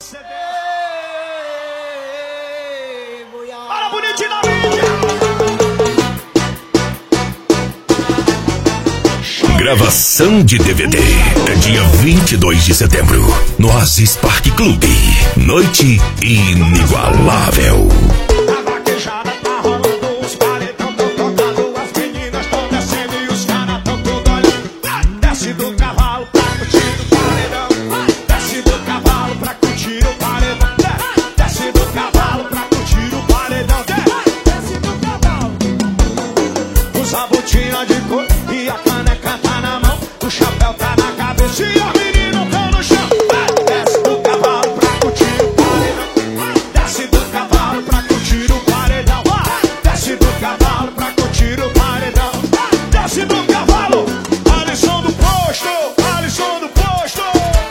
Para bonitinho na mídia. Gravação de DVD é dia 22 de setembro no Aziz Park Clube. Noite inigualável. A vaquejada tá rolando, os paredão tão tocando, as meninas tão descendo e os caras tão tudo olhando. Desce do cavalo pra curtir o paredão. Desce do cavalo pra curtir o paredão. Desce do cavalo pra curtir o paredão. Desce do cavalo. Usa a botina de cor e a caneca tá na mão. O chapéu tá na cabeça e a menina tá no chão. Desce do cavalo pra curtir o paredão. Desce do cavalo pra curtir o paredão. Desce do cavalo pra curtir o paredão. Desce do cavalo. Alisson do posto. Alisson do posto.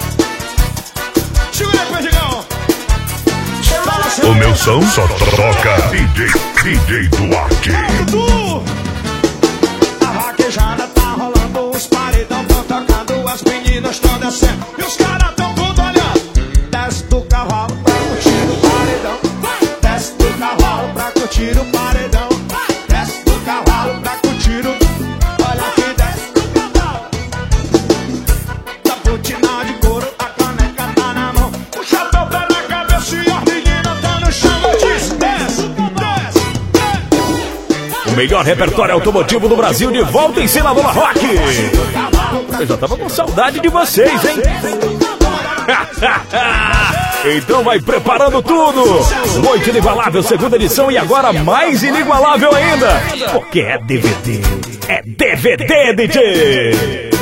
Segura aí, Perdigão. O meu som só toca DJ Duarte. A vaquejada tá rolando, os paredão tão tocando, as meninas tão descendo e os caras tão tudo olhando. Desce do cavalo pra curtir o paredão. Desce do cavalo pra curtir o paredão. Desce do cavalo pra curtir o... Olha que desce do cavalo. Da botina de couro, a caneca tá na mão. O chapéu tá na cabeça e as meninas tá no chão. Diz, desce, desce, desce. O melhor repertório automotivo do Brasil de volta em cena Bola Rock. Eu já tava com saudade de vocês, hein? Então vai preparando tudo. Noite inigualável, segunda edição, e agora mais inigualável ainda, porque é DVD. É DVD, DJ.